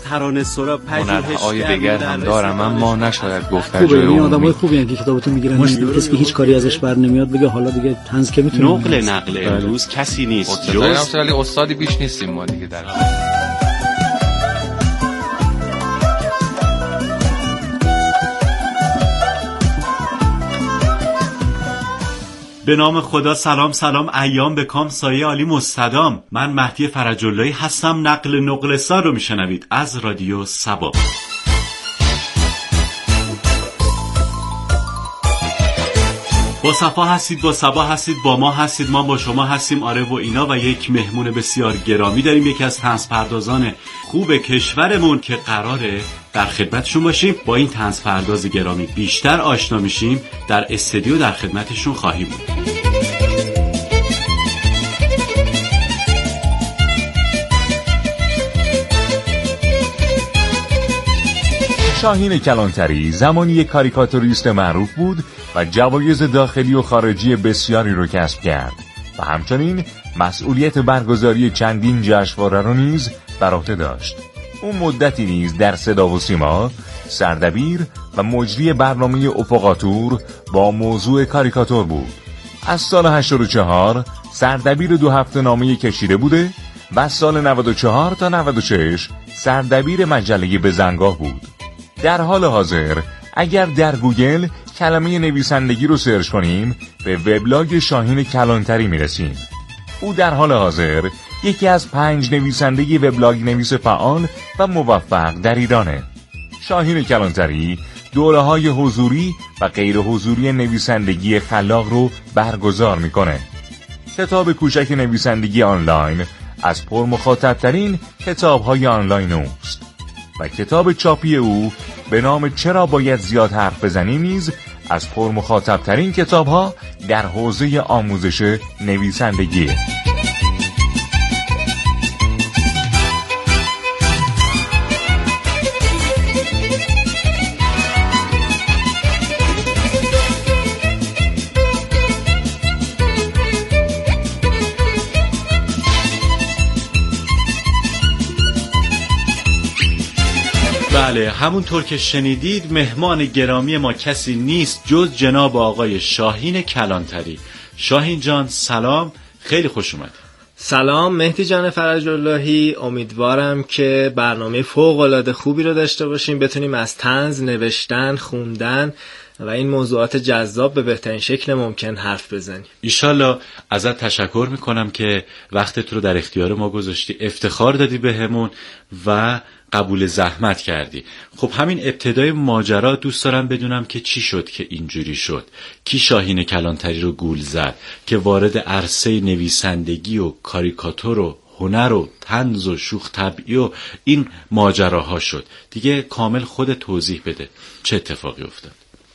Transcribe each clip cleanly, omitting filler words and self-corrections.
ترانه سرا هنرهای دیگر هم دارم اما نشاید گفت خوبه. این آدمای خوبی هستن که کتابتون میگیرن، کسی که هیچ کاری ازش بر نمیاد بگه حالا دیگه طنز که میتونه نقل امروز کسی نیست جز ولی استادی بیش نیستیم ما دیگه در به نام خدا. سلام ایام به کام سایه عالی مستدام. من مهدی فرج‌اللهی هستم. نقل نقلستان رو میشنوید از رادیو سبا. با صفا هستید، با صبا هستید، با ما هستید، ما با شما هستیم. آره و اینا. و یک مهمون بسیار گرامی داریم، یکی از طنزپردازان خوب کشورمون که قراره در خدمتشون باشیم. با این طنزپرداز گرامی بیشتر آشنا میشیم. در استودیو در خدمتشون خواهیم بود. شاهین کلانتری زمانی یک کاریکاتوریست معروف بود و جوایز داخلی و خارجی بسیاری رو کسب کرد و همچنین مسئولیت برگزاری چندین جشنواره رو نیز بر عهده داشت. اون مدتی نیز در صدا و سیما سردبیر و مجری برنامه افقاتور با موضوع کاریکاتور بود. از سال 84 سردبیر 2 هفته‌نامه کشیده بوده و از سال 94 تا 96 سردبیر مجله بزنگاه بود. در حال حاضر اگر در گوگل کلمه نویسندگی رو سرچ کنیم به وبلاگ شاهین کلانتری میرسیم. او در حال حاضر یکی از 5 نویسنده وبلاگ نویس فعال و موفق در ایرانه. شاهین کلانتری دوره‌های حضوری و غیر حضوری نویسندگی خلاق رو برگزار میکنه. کتاب کوچک نویسندگی آنلاین از پرمخاطب‌ترین کتاب‌های آنلاین اوست و کتاب چاپی او به نام چرا باید زیاد حرف بزنی نیز از پرمخاطب‌ترین کتاب‌ها در حوزه آموزش نویسندگی. بله، همونطور که شنیدید مهمان گرامی ما کسی نیست جز جناب آقای شاهین کلانتری. شاهین جان سلام، خیلی خوش اومدید. سلام مهدی جان فرج‌اللهی، امیدوارم که برنامه فوق‌العاده خوبی رو داشته باشیم، بتونیم از طنز، نوشتن، خوندن و این موضوعات جذاب به بهترین شکل ممکن حرف بزنیم. ایشالله. ازت تشکر میکنم که وقتت رو در اختیار ما گذاشتی، افتخار دادی بهمون و قبول زحمت کردی. خب همین ابتدای ماجرا دوست دارم بدونم که چی شد که اینجوری شد؟ کی شاهین کلانتری رو گول زد که وارد عرصه نویسندگی و کاریکاتور و هنر و طنز و شوخ طبعی و این ماجراها شد؟ دیگه کامل خود توضیح بده چه اتفاقی افتاد.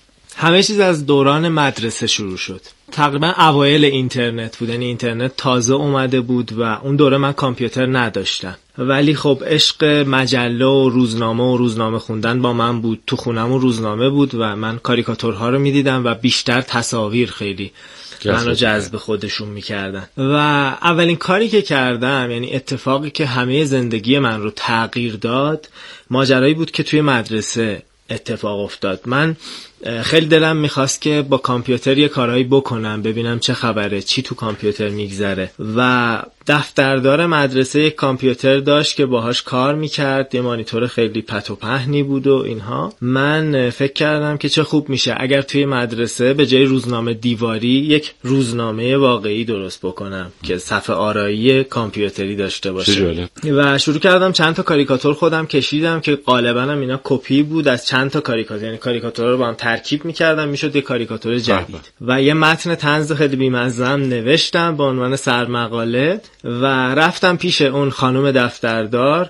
همه چیز از دوران مدرسه شروع شد. تقریبا اوایل اینترنت بود، یعنی اینترنت تازه اومده بود و اون دوره من کامپیوتر نداشتم، ولی خب عشق مجله و روزنامه خوندن با من بود. تو خونمون روزنامه بود و من کاریکاتورها رو میدیدم و بیشتر تصاویر خیلی منو جذب خودشون میکردن. و اولین کاری که کردم، یعنی اتفاقی که همه زندگی من رو تغییر داد، ماجرایی بود که توی مدرسه اتفاق افتاد. من خیلی دلم میخواست که با کامپیوتر یه کارایی بکنم، ببینم چه خبره، چی تو کامپیوتر میگذره. و دفتردار مدرسه یک کامپیوتر داشت که باهاش کار میکرد، یه مانیتور خیلی پت و پهنی بود و اینها. من فکر کردم که چه خوب میشه اگر توی مدرسه به جای روزنامه دیواری یک روزنامه واقعی درست بکنم که صفحه آرایی کامپیوتری داشته باشه. و شروع کردم چند تا کاریکاتور خودم کشیدم که غالبا هم اینا کپی بود از چند تا کاریکاتور، یعنی کاریکاتورها رو با هم ترکیب میکردم میشد یه کاریکاتور جدید. و یه متن طنز خیلی بی‌مزه‌ام نوشتم به عنوان سرمقاله و رفتم پیش اون خانم دفتردار،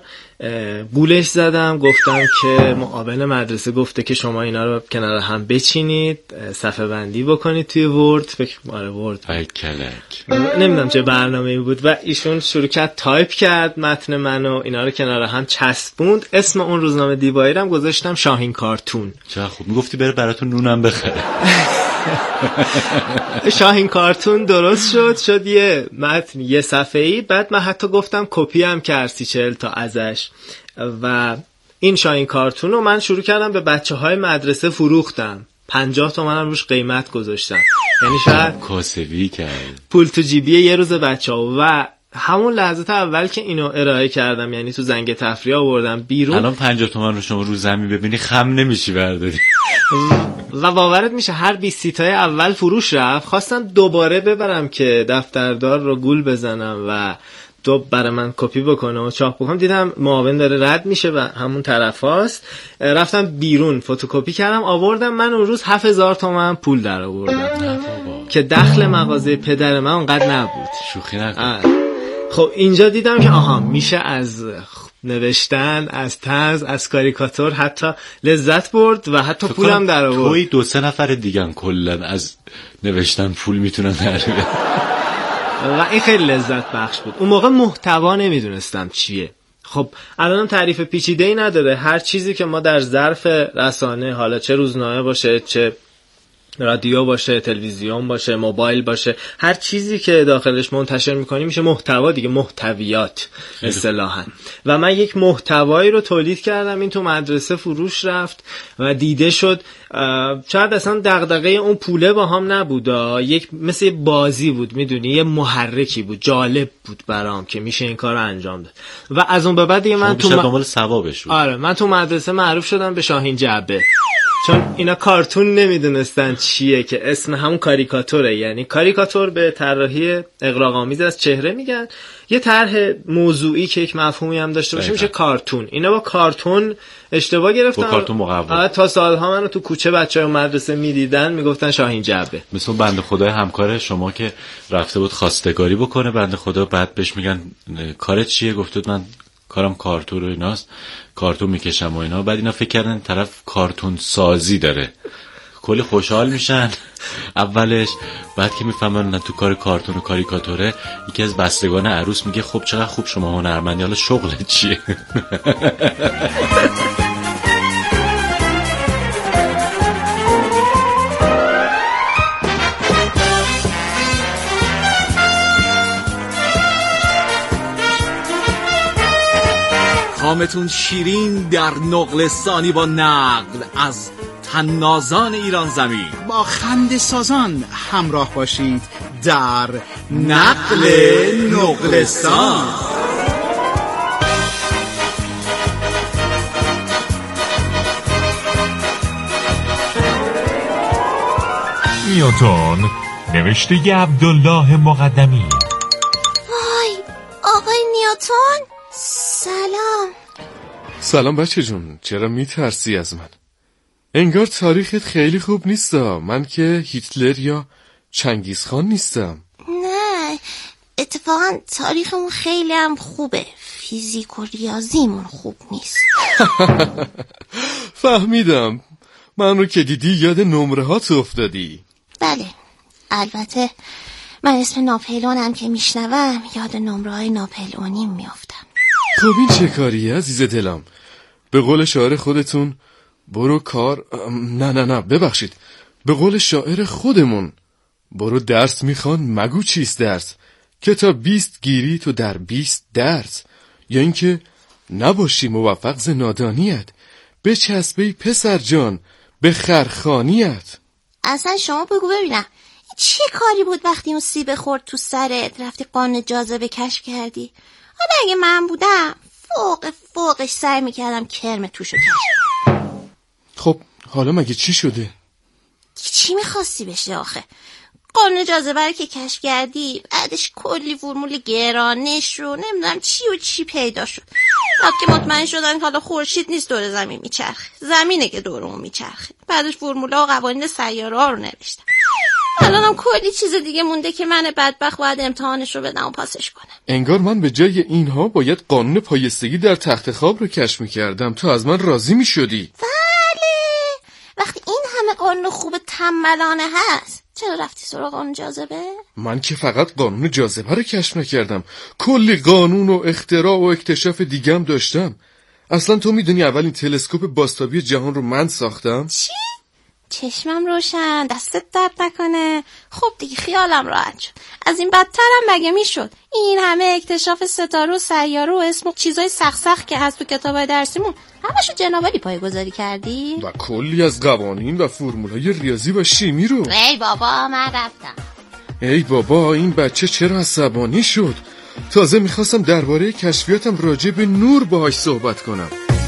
گولش زدم، گفتم که معاون مدرسه گفته که شما اینا رو کنار هم بچینید، صفحه بندی بکنید توی ورد. فکر ورد نمیدونم چه برنامه‌ای بود و ایشون شروع کرد تایپ کرد متن منو، اینا رو کنار هم چسبوند. اسم اون روزنامه دیواری هم گذاشتم شاهین کارتون. چه خوب، میگفتی بره براتون نونم بخره. شاهین کارتون درست شد یه متن یه صفحه‌ای. بعد من حتی گفتم کپی هم کردی 40 تا ازش و این شاهین کارتون رو من شروع کردم به بچه‌های مدرسه فروختم. 50 تومنم روش قیمت گذاشتم، یعنی شاید کاسبی کرد، پول تو جیبی یه روز بچه‌ها. و همون لحظه اول که اینو ارائه کردم، یعنی تو زنگ تفریح آوردم بیرون، الان 50 تومن رو شما رو زمین ببینی خم نمیشی برداری. و باورت میشه هر 20 تای اول فروش رفت. خواستم دوباره ببرم که دفتردار رو گول بزنم و برای من کپی بکنه و چاپ بکنم، دیدم معاون داره رد میشه و همون طرف هاست. رفتم بیرون فتوکپی کردم آوردم. من اون روز 7000 تومان پول در آوردم که دخل مغازه پدر من اونقدر نبود. شوخی نکن. خب اینجا دیدم که آها میشه از نوشتن، از طنز، از کاریکاتور حتی لذت برد و حتی پولم در آورد. توی 2-3 نفر دیگه کلا از نوشتن پول میتونن در بیارن و این خیلی لذت بخش بود. اون موقع محتوا نمیدونستم چیه. خب الانم تعریف پیچیده‌ای نداره. هر چیزی که ما در ظرف رسانه، حالا چه روزنامه باشه، چه رادیو باشه، تلویزیون باشه، موبایل باشه، هر چیزی که داخلش منتشر میکنیم میشه محتوا دیگه، محتویات اصطلاحاً. و من یک محتوایی رو تولید کردم، این تو مدرسه فروش رفت و دیده شد. شاید اصلا دغدغه اون پوله با هم نبود، یک مثل بازی بود، میدونی، یه محرکی بود، جالب بود برام که میشه این کار رو انجام داد. و از اون به بعد دیگه من تو دنبال ثوابش بود. آره، من تو مدرسه معروف شدم به شاهین جعبه، چون اینا کارتون نمیدونستن چیه که اسم همون کاریکاتوره. یعنی کاریکاتور به طراحی اغراق‌آمیز از چهره میگن، یه طرح موضوعی که یک مفهومی هم داشته باشه میشه کارتون. اینا با کارتون اشتباه گرفتن، با کارتون مقوا. تا سالها منو تو کوچه بچه‌های مدرسه میدیدن میگفتن شاهین جعبه. مثل بنده خدای همکار شما که رفته بود خواستگاری بکنه، بنده خدا بعد بهش میگن کارت چیه؟ گفته بود من کارم کارتون و ایناست، کارتون میکشم و اینا. بعد اینا فکر کردن طرف کارتون سازی داره، کلی خوشحال میشن اولش. بعد که میفهمن نه تو کار کارتون و کاریکاتوره، یکی از بستگان عروس میگه خب چقدر خوب شما هنرمندی، حالا شغلت چیه؟ کامتون شیرین در نقل ثانی با نقل از طنازان ایران زمین. با خنده سازان همراه باشید در نقل نقلستان. نیوتن، نوشته عبدالله مقدمی. وای آقای نیوتن، سلام. سلام بچه جون، چرا میترسی از من؟ انگار تاریخت خیلی خوب نیستا. من که هیتلر یا چنگیز خان نیستم. نه اتفاقا تاریخمون خیلی هم خوبه، فیزیک و ریاضیمون خوب نیست. فهمیدم، من رو که دیدی یاد نمره ها تو افتادی. بله البته من اسم ناپلئونم که میشنوم یاد نمره های ناپلئونی میافتم. خب این چه کاریه عزیز دلم؟ به قول شاعر خودتون برو کار، نه ببخشید، به قول شاعر خودمون برو درس میخوان مگو چیست درس، که تا 20 گیری تو در 20 درس. یا اینکه نباشی موفق ز نادانیت، به چسبه پسر جان به خرخانیت. اصلا شما بگو ببینم چه کاری بود وقتی اون سیب خورد تو سرت رفتی قانون جاذبه کشف کردی؟ حالا اگه من بودم فوقش سعی میکردم کرم توشو کشف. خب حالا مگه چی شده؟ چی میخواستی بشه آخه؟ قانون جاذبه رو که کشف کردی بعدش کلی فرمول گرانش رو نمیدونم چی و چی پیدا شد. بعد که مطمئن شدن حالا خورشید نیست دور زمین میچرخه، زمینه که دور اون میچرخه. بعدش فرمول‌ها و قوانین سیاره ها رو نوشتم. الانم کلی چیز دیگه مونده که من بدبخت باید امتحانش رو بدم و پاسش کنم. انگار من به جای اینها باید قانون پایستگی در تخت خواب رو کشف میکردم، تو از من راضی میشدی. بله، وقتی این همه قانون خوب تنبلانه هست چرا رفتی سراغ قانون جاذبه؟ من که فقط قانون جاذبه رو کشف نکردم، کلی قانون و اختراع و اکتشاف دیگم داشتم. اصلا تو میدونی اولین تلسکوپ بازتابی جهان رو من ساختم؟ چی؟ چشمم روشن، دستت درد نکنه. خب دیگه خیالم راحت شد. از این بدترم مگه میشد؟ این همه اکتشاف ستاره و سیاره و اسم و چیزای سخت که هست تو کتابای درسیمون همشو جنابالی پایه‌گذاری کردی؟ و کلی از قوانین و فرمولای ریاضی و شیمی رو. ای بابا من رفتم. ای بابا این بچه چرا عصبانی شد؟ تازه میخواستم درباره کشفیاتم راجع به نور باهاش صحبت کنم.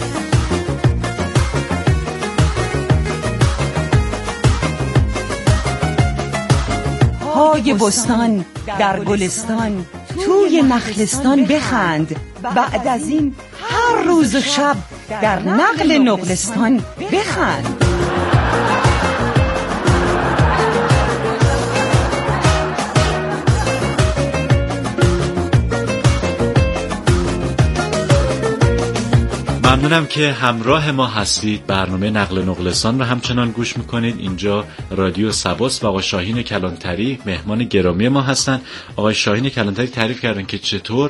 های بستان در گلستان توی نخلستان بخند. بعد از این هر روز و شب در نقل نقلستان بخند. ممنونم که همراه ما هستید. برنامه نقل نقلستان رو همچنان گوش میکنید. اینجا رادیو سباس و آقای شاهین کلانتری مهمان گرامی ما هستن. آقای شاهین کلانتری تعریف کردن که چطور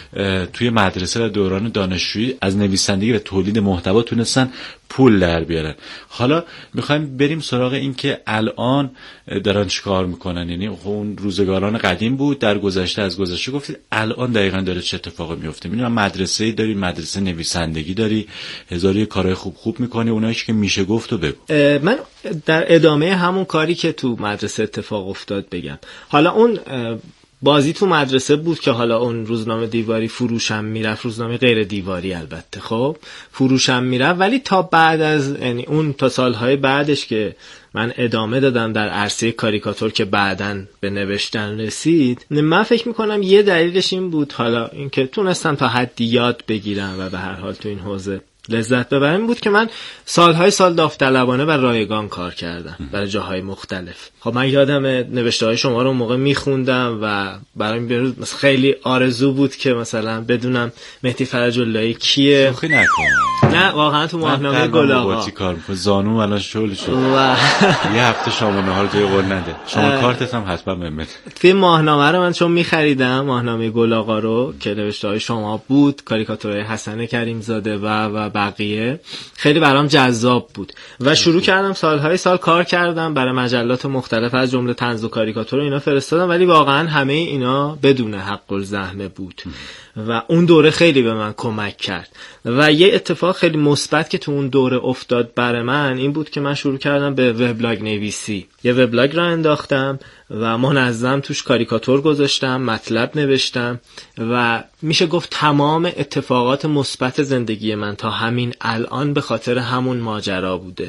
توی مدرسه و دوران دانشجویی از نویسندگی و تولید محتوا تونستن پول در بیارن. حالا میخوایم بریم سراغ این که الان دارن چیکار میکنن. یعنی اون روزگاران قدیم بود، در گذشته از گذشته گفتید، الان دقیقاً داره چه اتفاقی میفته؟ میدونم مدرسه‌ای داری، مدرسه نویسندگی داری، هزاری کارهای خوب میکنی، اونایی که میشه گفت و بگو. من در ادامه همون کاری که تو مدرسه اتفاق افتاد بگم. حالا اون بازی تو مدرسه بود که حالا اون روزنامه دیواری فروشم میرفت، روزنامه غیر دیواری البته، خب فروشم میرفت، ولی تا بعد از یعنی اون تا سالهای بعدش که من ادامه دادم در عرصه کاریکاتور که بعدن به نوشتن رسید، من فکر میکنم یه دلیلش این بود، حالا اینکه تونستم تا حدی یاد بگیرم و به هر حال تو این حوزه لذت ببرم، بود که من سالهای سال داوطلبانه و رایگان کار کردم برای جاهای مختلف. خب من یادم نوشته‌های شما رو موقع میخوندم و برام خیلی آرزو بود که مثلا بدونم مهدی فرج اللهی کیه. شوخی نکن. نه واقعا تو ماهنامه گلاغا کار می‌کنه، زانو الان شل شد. یه هفته شام و نهار جای قول نده. شما کارتت هم حتما بهم. توی ماهنامه رو من چون می‌خریدم، ماهنامه گلاغا رو که نوشته‌های شما بود، کاریکاتورهای حسن کریمزاده و بقیه، خیلی برام جذاب بود و شروع کردم سالهای سال کار کردم برای مجلات مختلف از جمله طنز و کاریکاتور اینا فرستادم، ولی واقعا همه اینا بدون حق الزحمه بود و اون دوره خیلی به من کمک کرد. و یه اتفاق خیلی مثبت که تو اون دوره افتاد برای من این بود که من شروع کردم به وبلاگ نویسی. یه وبلاگ را انداختم و منظم توش کاریکاتور گذاشتم، مطلب نوشتم و میشه گفت تمام اتفاقات مثبت زندگی من تا همین الان به خاطر همون ماجرا بوده.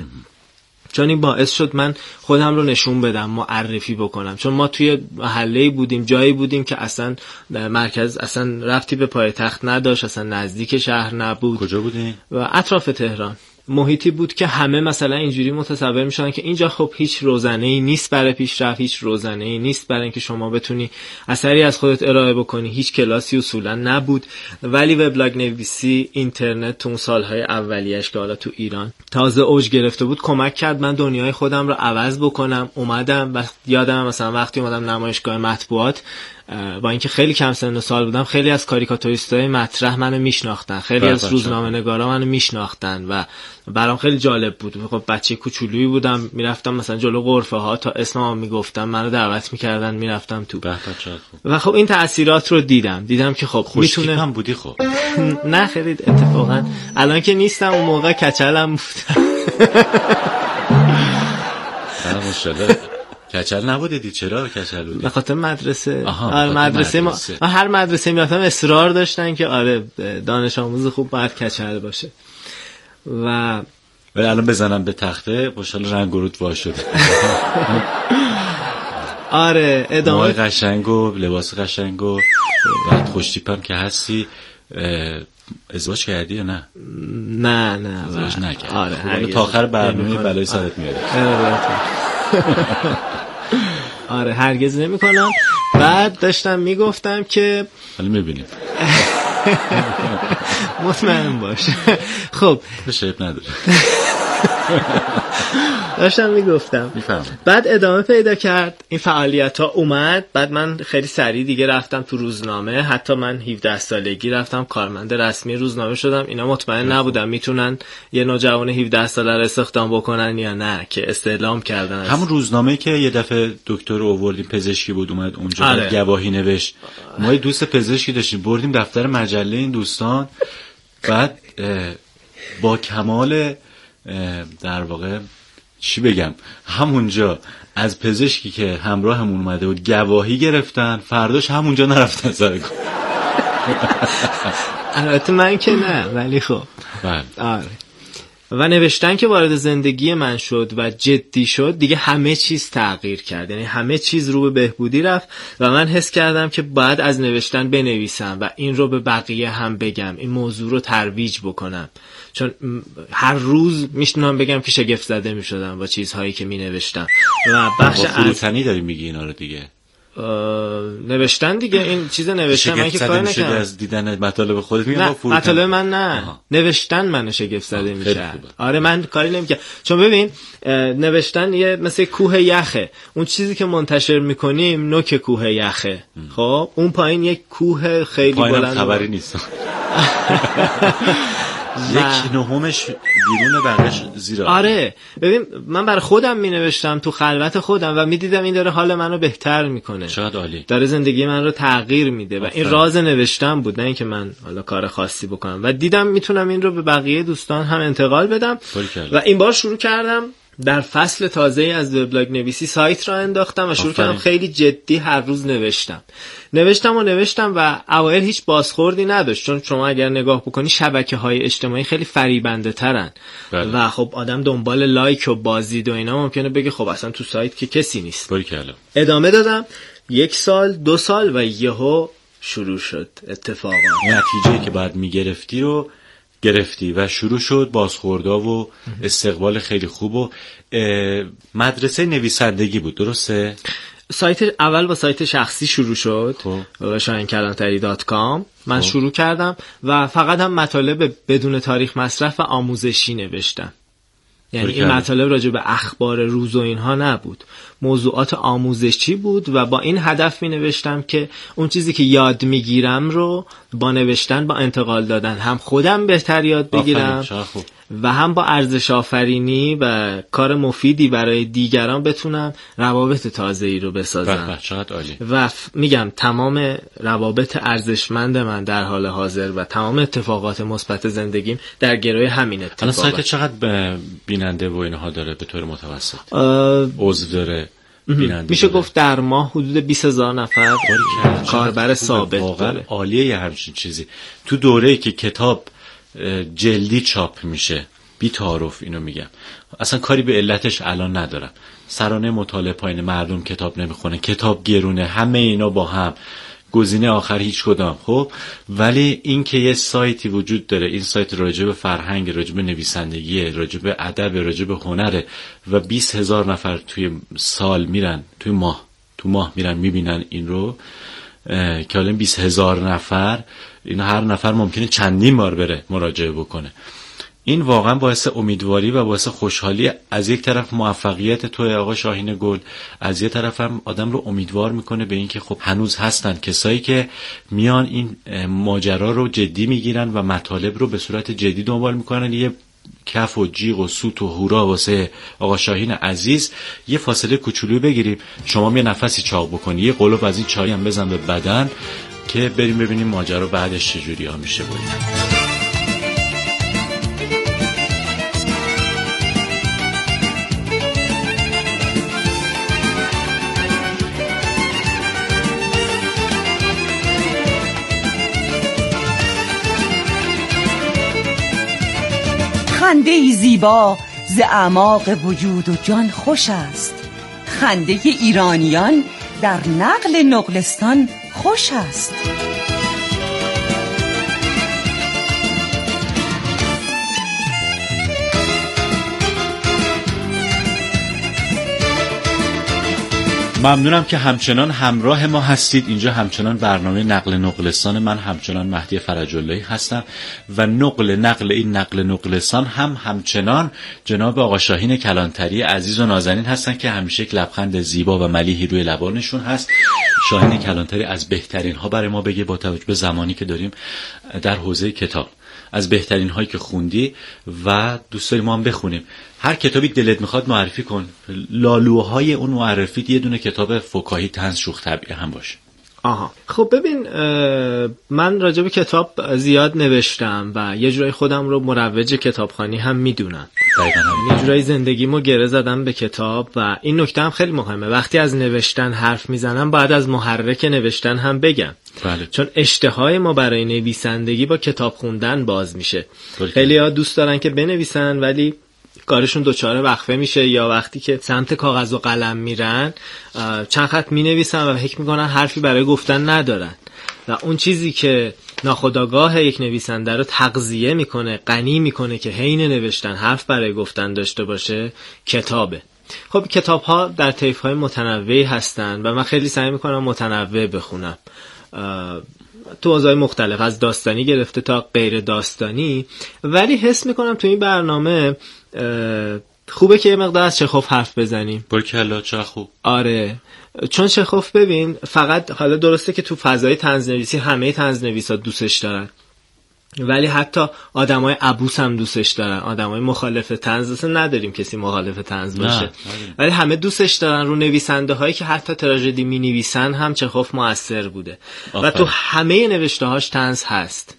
چون این باعث شد من خودم رو نشون بدم، معرفی بکنم. چون ما توی محله‌ای بودیم، جایی بودیم که اصلا مرکز اصلا ربطی به پایتخت نداشت، اصلا نزدیک شهر نبود. کجا بودین؟ و اطراف تهران. محیطی بود که همه مثلا اینجوری متصور میشدن که اینجا خب هیچ روزنه‌ای نیست برای پیشرفت، هیچ روزنه‌ای نیست برای اینکه شما بتونی اثری از خودت ارائه بکنی، هیچ کلاسی اصولا نبود. ولی وبلاگ نویسی، اینترنت تو اون سالهای اولیه‌اش که حالا تو ایران تازه اوج گرفته بود، کمک کرد من دنیای خودم رو عوض بکنم. اومدم و یادم مثلا وقتی اومدم نمایشگاه مطبوعات، با اینکه خیلی کم سن و سال بودم، خیلی از کاریکاتوریستای مطرح منو میشناختن، خیلی از روزنامه‌نگارا منو میشناختن و برام خیلی جالب بود. خب بچه کوچولویی بودم، میرفتم مثلا جلو غرفه ها تا اسممو میگفتم، منو دعوت میکردن، میرفتم تو. و خب این تأثیرات رو دیدم که خب میتونه هم بودی. خب نه خیلی اتفاقا الان که نیستم، اون موقع کچلم بودم. ماشاءالله. کچل نبودی؟ چرا کچل بودی؟ به خاطر مدرسه. مدرسه ما هر مدرسه میرفتم اصرار داشتن که آره دانش آموز خوب باید کچل باشه. و ولی الان بزنم به تخته خوشحال رنگ و رود وا شده. آره ادامه. موهای قشنگ و لباس قشنگ و بعد خوش تیپم که هستی. ازدواج کردی یا نه؟ نه ازدواج نکردی. آره تا آخر برنامه بلای سرت میاره. آره هرگز نمی‌کنم. بعد داشتم میگفتم که حالا میبینیم. مطمئن باش. خب شیب نداره. داشتم میگفتم. بعد ادامه پیدا کرد این فعالیت ها اومد. بعد من خیلی سریع دیگه رفتم تو روزنامه. حتی من 17 سالگی رفتم کارمند رسمی روزنامه شدم. اینا مطمئن نبودن میتونن یه نوجوان 17 ساله رو استخدام بکنن یا نه، که استعلام کردن. همون روزنامه که یه دفعه دکتر آوردیم پزشکی بود اومد اونجا گواهی نوشت. ما یه دوست پزشکی داشتیم بردیم دفتر مجله این دوستان. بعد با کمال در واقع چی بگم، همونجا از پزشکی که همراهمون اومده بود گواهی گرفتن. فرداش همونجا نرفتن سر کار. البته من که نه، ولی خب آره. و نوشتن که وارد زندگی من شد و جدی شد، دیگه همه چیز تغییر کرد. یعنی همه چیز رو به بهبودی رفت و من حس کردم که باید از نوشتن بنویسم و این رو به بقیه هم بگم، این موضوع رو ترویج بکنم. چون هر روز میشنم بگم که شگفت زده میشدم با چیزهایی که می نوشتم. و بخش فروتنی داری میگی اینا رو دیگه نوشتن دیگه. این چیز نوشتن من که کار نکردم. از دیدن مطالب خودت میگم. مطالب من نه. نوشتن منو شگفت زده میشه. آره من کاری نمیکنم. چون ببین نوشتن یه مثل کوه یخه. اون چیزی که منتشر میکنیم نوک کوه یخه. خب اون پایین یک کوه خیلی بلند خبری نیست. یک نهمش بیرون بقیش زیر. آره ببین من برای خودم می نوشتم تو خلوت خودم و می دیدم این داره حال منو بهتر میکنه. چقدر عالی. داره زندگی من رو تغییر میده و این راز نوشتم بود، نه اینکه من حالا کار خاصی بکنم. و دیدم میتونم این رو به بقیه دوستان هم انتقال بدم و این بار شروع کردم در فصل تازه از وبلاگ نویسی سایت را انداختم و شروع کردم خیلی جدی هر روز نوشتم و اوایل هیچ بازخوردی نداشت. چون شما اگر نگاه بکنی شبکه‌های اجتماعی خیلی فریبنده ترن و خب آدم دنبال لایک و بازدید و اینا ممکنه بگه خب اصلا تو سایت که کسی نیست. ادامه دادم 1 سال 2 سال و یهو شروع شد اتفاقا. نتیجه‌ای که بعد میگرفتی رو گرفتی و شروع شد بازخوردها و استقبال خیلی خوب. و مدرسه نویسندگی بود درسته؟ سایت اول با سایت شخصی شروع شد، shahinkalantari.com. من شروع کردم و فقط هم مطالب بدون تاریخ مصرف و آموزشی نوشتم. یعنی این مطالب راجع به اخبار روز و اینها نبود، موضوعات آموزشی بود و با این هدف می نوشتم که اون چیزی که یاد می گیرم رو با نوشتن، با انتقال دادن هم خودم بهتر یاد بگیرم و هم با ارزش آفرینی و کار مفیدی برای دیگران بتونم روابط تازه‌ای رو بسازم. و میگم تمام روابط ارزشمند من در حال حاضر و تمام اتفاقات مثبت زندگیم در گروه همین اتفاقات. الان سایت چقدر بیننده و اینها داره به طور متوسط؟ عضو داره؟ میشه گفت در ماه حدود 20,000 نفر کاربر ثابت داره. عالیه یه همچین چیزی. تو دوره‌ای که کتاب جلدی چاپ میشه بی تعارف، اینو میگم اصلا کاری به علتش الان ندارم. سرانه مطالعه پایین، مردم کتاب نمیخونه، کتاب گرونه، همه اینا با هم گزینه آخر هیچ کدام. خب ولی این که یه سایتی وجود داره، این سایت راجع به فرهنگ، راجع به نویسندگی، راجع به ادب، راجع به هنر و 20,000 نفر توی سال میرن، تو ماه میرن میبینن این رو، که حالا 20,000 نفر، این هر نفر ممکنه چندین بار بره مراجعه بکنه. این واقعا باعث امیدواری و باعث خوشحالی. از یک طرف موفقیت توی آقا شاهین گل، از یک طرف هم آدم رو امیدوار میکنه به این که خب هنوز هستن کسایی که میان این ماجرا رو جدی میگیرن و مطالب رو به صورت جدی دنبال میکنن. یه کف و جیغ و سوت و هورا واسه آقا شاهین عزیز. یه فاصله کوچولو بگیریم، شما یه نفسی چاق بکنی، یه قلوب از این چای هم بزن به بدن که بریم ببینیم ماجرا بعدش چجوری ها میشه. خنده ای زیبا ز اعماق وجود و جان خوش است. خنده ایرانیان در نقل نقلستان خوش است. ممنونم که همچنان همراه ما هستید. اینجا همچنان برنامه نقل نقلستان، من همچنان مهدی فرج‌اللهی هستم و نقل این نقل نقلستان همچنان جناب آقا شاهین کلانتری عزیز و نازنین هستن که همیشه یک لبخند زیبا و ملیحی روی لبانشون هست. شاهین کلانتری از بهترین ها برای ما بگه با توجه به زمانی که داریم در حوزه کتاب، از بهترین هایی که خوندی و دوست داریم ما هم بخونیم. هر کتابی دلت میخواد معرفی کن. لالوهای اون معرفیت یه دونه کتاب فکاهی طنز شوخ طبیعه هم باشه. آها خب ببین، من راجع به کتاب زیاد نوشتم و یه جورایی خودم رو مروج کتابخوانی هم میدونم. یه جورایی زندگیمو گره زدم به کتاب و این نکته هم خیلی مهمه. وقتی از نوشتن حرف میزنم باید از محرک نوشتن هم بگم. بله. چون اشتهای ما برای نویسندگی با کتاب خوندن باز میشه. خیلی ها دوست دارن که بنویسن ولی کارشون دوچاره وقفه میشه، یا وقتی که سمت کاغذ و قلم میرن چند خط مینویسن و فکر میکنن حرفی برای گفتن ندارن و اون چیزی که ناخودآگاه یک نویسنده رو تغذیه میکنه، غنی میکنه که حین نوشتن حرف برای گفتن داشته باشه، کتابه. خب کتاب ها در طیف های متنوعی هستن و من خیلی سعی میکنم متنوع بخونم، تو حوزه‌های مختلف، از داستانی گرفته تا غیر داستانی. ولی حس میکنم تو این برنامه خوبه که یه مقدار از چخوف حرف بزنیم. برکلا چه خوب. آره، چون چخوف ببین فقط، حالا درسته که تو فضای طنزنویسی همه طنزنویسا دوستش دارن، ولی حتی آدمای عبوس هم دوستش دارن. آدمای مخالف طنز اصلا نداریم کسی مخالف طنز باشه، ولی همه دوستش دارن. رو نویسنده هایی که حتی تراژدی می نویسن هم چخوف موثر بوده و تو همه نوشته هاش طنز هست.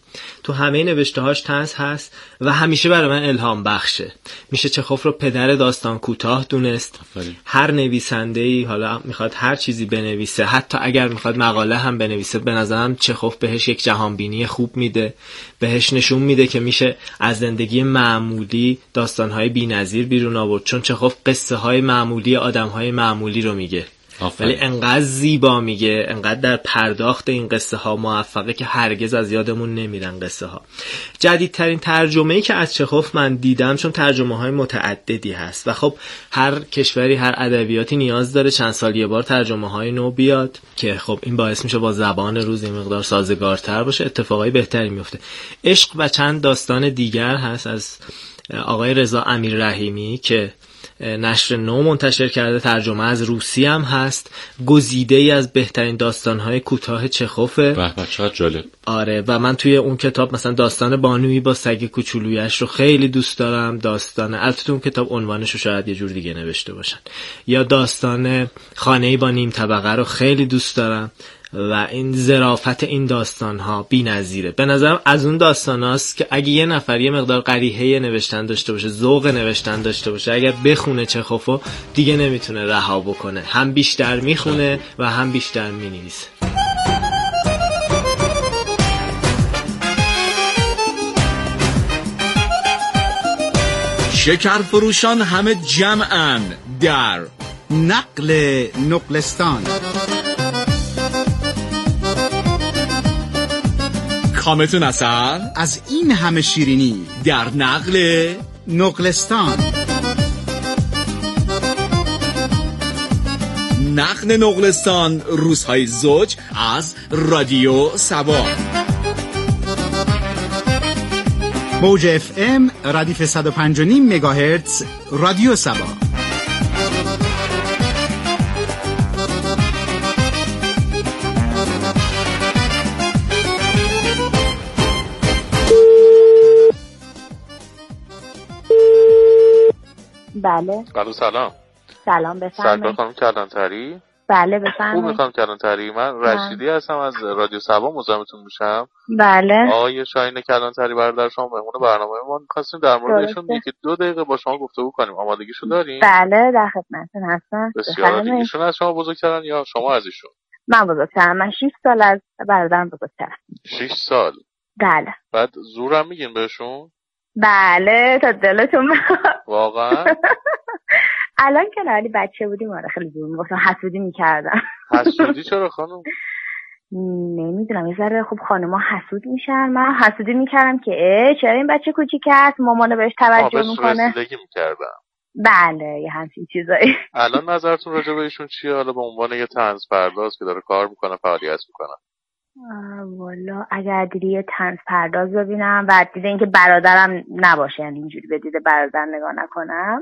و همیشه برای من الهام بخشه. میشه چخوف رو پدر داستان کوتاه دونست. هر نویسنده‌ای حالا میخواد هر چیزی بنویسه، حتی اگر میخواد مقاله هم بنویسه، به نظرم چخوف بهش یک جهانبینی خوب میده، بهش نشون میده که میشه از زندگی معمولی داستان‌های بی‌نظیر بیرون آورد. چون چخوف قصه های معمولی آدم‌های معمولی رو میگه، ولی انقدر زیبا میگه، انقدر در پرداخت این قصه ها موفقه که هرگز از یادمون نمیرن قصه ها. جدیدترین ترجمه‌ای که از چخوف من دیدم، چون ترجمه های متعددی هست و خب هر کشوری، هر ادبیاتی نیاز داره چند سال یه بار ترجمه های نو بیاد که خب این باعث میشه با زبان روز این مقدار سازگارتر باشه، اتفاقای بهتری میفته. عشق و چند داستان دیگر هست از آقای رضا امیررحیمی که نشر نو منتشر کرده، ترجمه از روسی هم هست. گزیده‌ای از بهترین داستان‌های کوتاه چخوفه. به چقدر جالب. آره، و من توی اون کتاب مثلا داستان بانویی با سگ کوچولویش رو خیلی دوست دارم. داستان، البته اون کتاب عنوانش رو شاید یه جور دیگه نوشته باشن. یا داستان خانه‌ای با نیم طبقه رو خیلی دوست دارم و این ظرافت این داستان‌ها بی‌نظیره. به نظرم از اون داستاناست که اگه یه نفر یه مقدار قریحه نوشتن داشته باشه، ذوق نوشتن داشته باشه، اگر بخونه چخوفو دیگه نمیتونه رها بکنه. هم بیشتر میخونه و هم بیشتر مینویسه. شکر فروشان همه جمعن در نقل نقلستان. کامتون اثر از این همه شیرینی در نقل نقلستان. نقل نقلستان روزهای زوج از رادیو سبا. موج FM ردیف 105.5 مگاهرتز رادیو سبا. بله. سلام. سلام، بفرمایید. سرکار خانم کلانتری؟ بله بفرمایید. خوب میخوام کلانتری، من رشیدی هستم از رادیو سبا، مزاحمتون میشم. بله. آقای شاهین کلانتری برادر شما مهمون برنامه ما، می‌خواستیم در موردشون یکی 2 دقیقه با شما گفتگو کنیم. آمادگیشو دارین؟ بله، در خدمتتون هستم. بسیار عالی. ایشون از شما بزرگترن یا شما از ایشون؟ من بزرگترم. من 6 سال از برادرم بزرگترم. 6 سال؟ بله. بعد زورم میگین بهشون؟ بله، تا دلتون واقعا؟ الان که ولی بچه بودیم آره خیلی زور میگفتم، حسودی میکردم. حسودی چرا خانم؟ نمیدونم، یه ذره خب خانم‌ها حسود میشن. من حسودی میکردم که چرا این بچه کوچیک است، مامانه بهش توجه میکنه. رسیدگی میکردم. بله یه همچین چیزایی. الان نظرتون راجع به ایشون چیه؟ حالا به عنوان یه طنز پرداز که داره کار میکنه، فعالیت میکنه. والا اگر دیدی یه طنز پرداز ببینم و دیده اینکه برادرم نباشه، یعنی اینجوری به دیده برادر نگاه نکنم،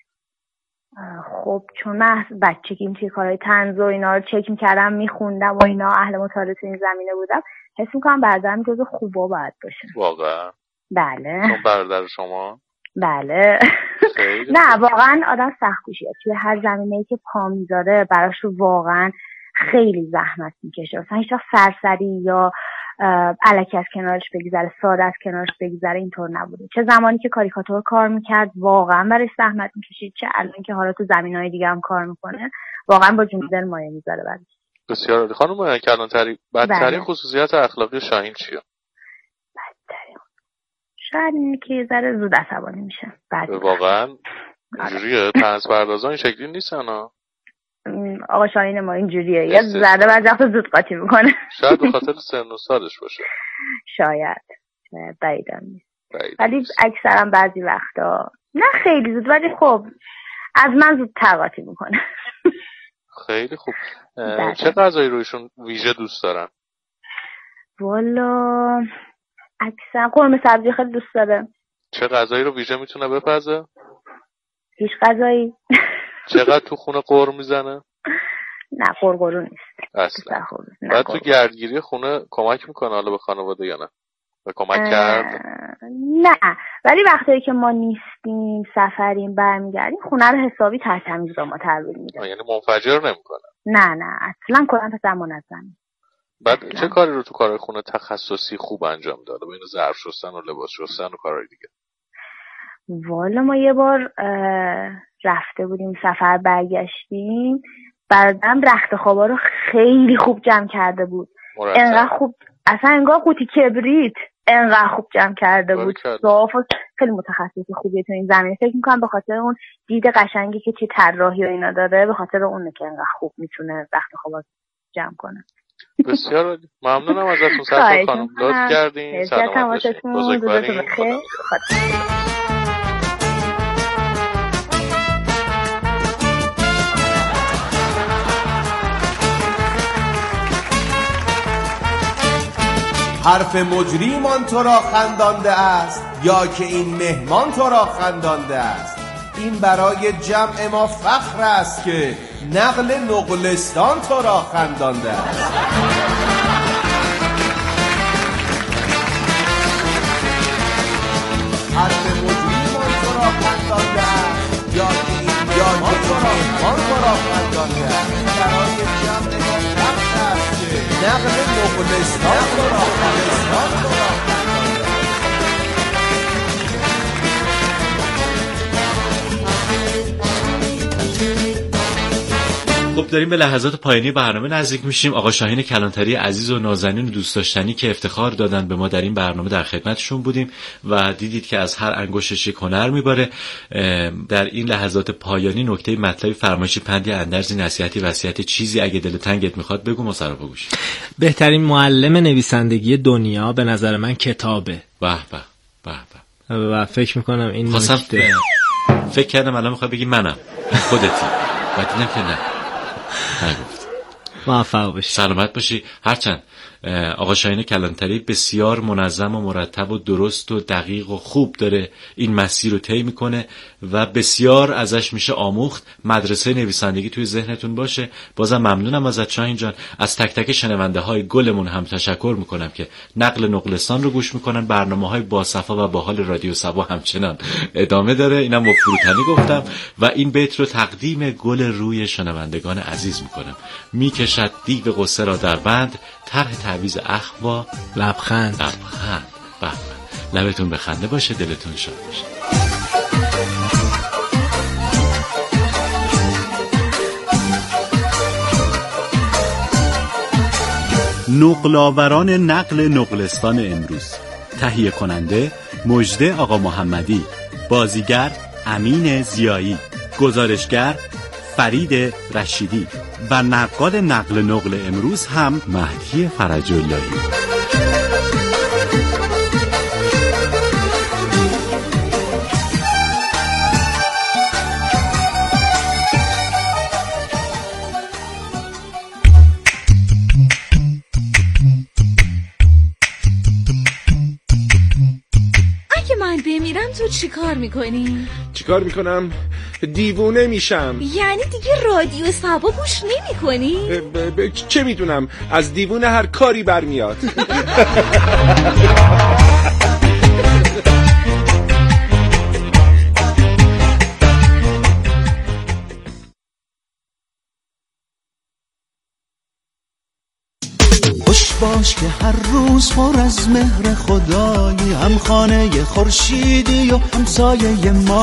خب چون من بچگیم توی کارهای طنز و اینا رو چک میکردم، میخوندم و اینا، اهل مطالعه تو این زمینه بودم، حس میکنم برادرم جزو خوبا باید باشه. واقعا؟ بله. چون برادر شما؟ بله. نه واقعا آدم سخت‌کوشیه، توی هر زمینه‌ای که پا میذاره براش واقعا خیلی زحمت میکشه. مثلا هیچ وقت سرسری یا الکی از کنارش بگذره، ساده از کنارش بگذره اینطور نبوده. چه زمانی که کاریکاتور کار میکرد واقعا برای زحمت میکشید، چه الان که حالا تو زمینهای دیگه هم کار میکنه واقعا با جون دل مایه میذاره برای. بسیار عالی. خانم کلانتری، بدترین خصوصیت اخلاقی شاهین چیه؟ بدترین شاید اینه که یه ذره زود عصبانی میشه. واقعا اینجوریه؟ طنز پردازان این شکلی نیستن ها. آقا شاهین ما اینجوریه، یه ذره بعضی وقتا زود قاطی میکنه. شاید به خاطر سن و سالش باشه. شاید بعیدم نیست، ولی اکثرا بعضی وقتا نه خیلی زود، ولی خب از من زودتر قاطی میکنه. خیلی خوب. چه غذایی رو ایشون ویژه دوست دارن؟ والا اکثر قرمه سبزی خیلی دوست داره. چه غذایی رو ویژه میتونه بپزه؟ هیچ غذایی. چقدر تو خونه قرم میزنه؟ نه قرقرو نیست اصلا. بعد تو گردگیری خونه کمک میکنه حالا به خانواده یا نه؟ و کمک کرد؟ نه، ولی وقتی که ما نیستیم سفریم برمیگردیم خونه رو حسابی ترتمیز با ما تحویل میده. یعنی منفجر نمیکنه؟ نه اصلا کلا پس منظم. بعد چه کاری رو تو کارهای خونه تخصصی خوب انجام داده بین ظرف شستن و لباس شستن و کارهای دیگه؟ والا ما یه بار رفته بودیم سفر برگشتیم، برادرم رخت خوابا رو خیلی خوب جمع کرده بود. انقدر خوب، اصلا انگار قوطی کبریت، انقدر خوب جمع کرده بود، صاف و خیلی متخصص خوبیه تو این زمینه. فکر میکنم به خاطر اون دید قشنگی که چه طراحی و اینا داره، به خاطر اونه که انقدر خوب میتونه رخت خوابا جمع کنه. بسیار ممنونم ازتون سرکار خانم، لطف کردین. سلامت باشید. بزرگوارین. حرف مجریمان تو را خندانده است یا که این مهمان تو را خندانده است؟ این برای جمع ما فخر است که نقل نقلستان تو را خندانده است. حرف مجریمان تو را خندانده است یا که این مهمان تو را خندانده است؟ این برای جمع ما فخر است که نقل نقلستان تو را خندانده است. خب داریم به لحظات پایانی برنامه نزدیک میشیم. آقا شاهین کلانتری عزیز و نازنین و دوست داشتنی که افتخار دادن به ما در این برنامه در خدمتشون بودیم و دیدید که از هر انگشتش یک هنر میباره. در این لحظات پایانی نکته مطلبی، فرمایشی، پندی، اندرزی، نصیحتی، وصیتی، چیزی اگه دل تنگت میخواد بگو، مصرف بگوش. بهترین معلم نویسندگی دنیا به نظر من کتابه. به به به. و فکر میکنم این نکته، فکر کردم الان میخوای بگی منم خودتی، بعد دیدم که نه نگفت. موفق باشی، سلامت باشی. هرچند آقا شاهین کلانتری بسیار منظم و مرتب و درست و دقیق و خوب داره این مسیر رو طی میکنه و بسیار ازش میشه آموخت. مدرسه نویسندگی توی ذهنتون باشه. بازم ممنونم ازت شاهین جان. از تک تک شنونده های گلمون هم تشکر میکنم که نقل نقلستان رو گوش میکنن. برنامه های باصفا و باحال رادیو صبا همچنان ادامه داره. اینم با فروتنی گفتم و این بیت رو تقدیم گل روی شنوندگان عزیز میکنم. میکشد دیو قصه را در بند، طرح تعویض اخم با لبخند. لبتون بخنده باشه، دلتون شاد باشه. نقل‌آوران نقل نقلستان امروز. تهیه کننده مژده آقا محمدی، بازیگر امین زیایی، گزارشگر فرید رشیدی و نقاد نقل نقل امروز هم مهدی فرج‌اللهی. چیکار میکنی؟ چیکار میکنم؟ دیوونه میشم. یعنی دیگه رادیو سبا گوش نمیکنی؟ چه میدونم، از دیوونه هر کاری برمیاد. خوش باش که هر روز پر از مهر خدایی، هم خانه خورشیدی و همسایه ما.